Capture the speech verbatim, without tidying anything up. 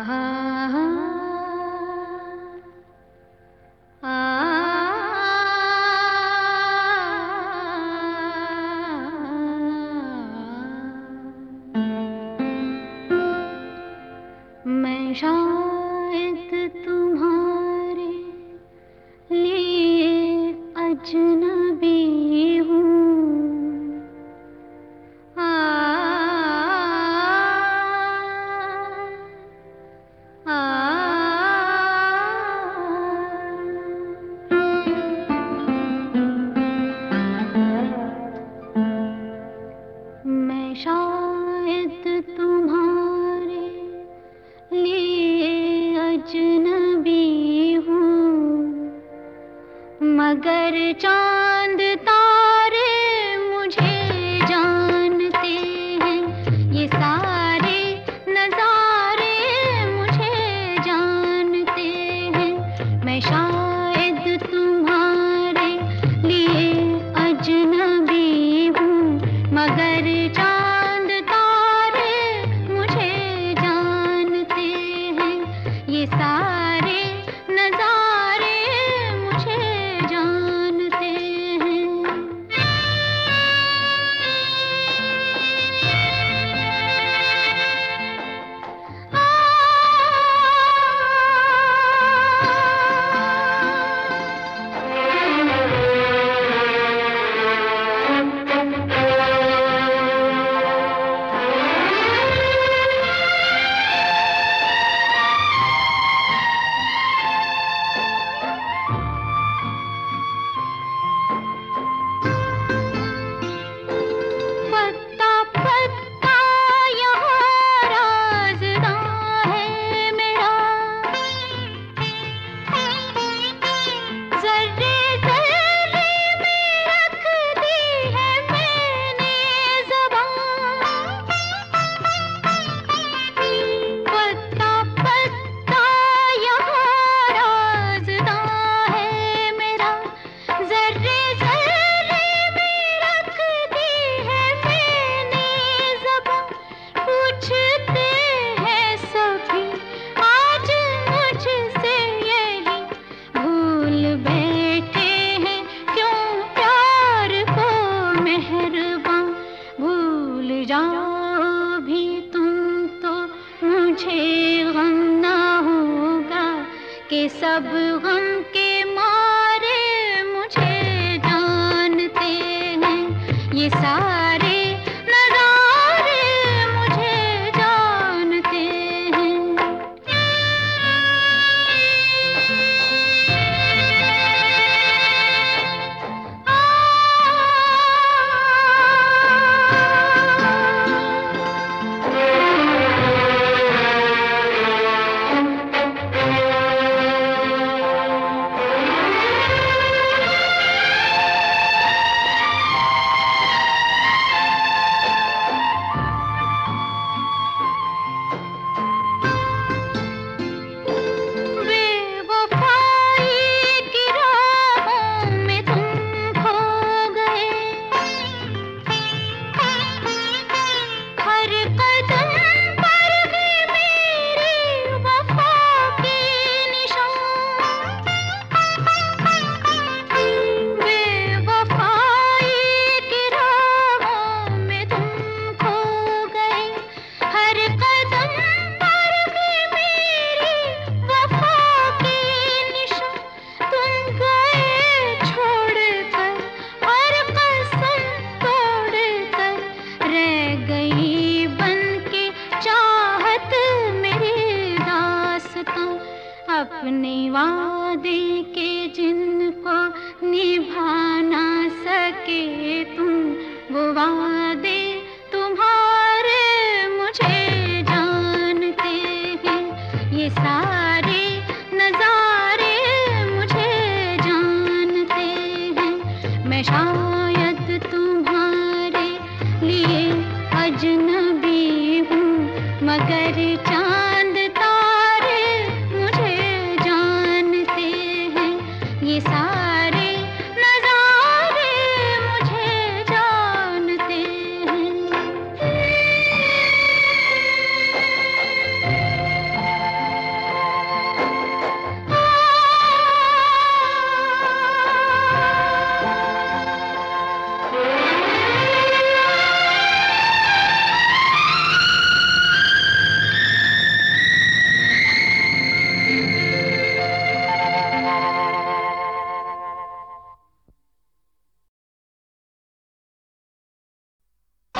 मैं शायद तुम्हारे लिए अजनबी हूँ। आ, आ, मैं शायद तुम्हारे लिए अजनबी हूँ, मगर चांद तारे मुझे जानते हैं। ये सारे नज़ारे मुझे जानते हैं। मैं शायद तुम्हारे लिए अजनबी हूँ, मगर चांद तारे मुझे जानते हैं। ये सारे नज़ारे मुझे जानते हैं। आ, पत्ता पत्ता यहाँ राज़दां है मेरा, ज़र्रे ज़र्रे में रख दी है मैंने ज़बान। पत्ता पत्ता यहाँ राज़दां है मेरा, ज़र्रे ज़र्रे में रख दी है मैंने ज़बान। पूछते हैं सभी आज मुझसे यही, भूल बैठे हैं क्यों प्यार को मेहरबान। भूल जाओ भी तुम तो मुझे गम ना होगा, कि सब गम के मारे मुझे जानते हैं। ये सारे नज़ारे मुझे जानते हैं। आ, बेवफाई की राहों में तुम खो गए। हर कदम पर भी मेरी वफा के निशान। बेवफाई की राहों में तुम खो गए। हर कदम पर भी मेरी वफा के निशान। तुम गए छोड़कर और कसम तोड़कर, रह गई बनके चाहत मेरी दास्तां। अपने वादे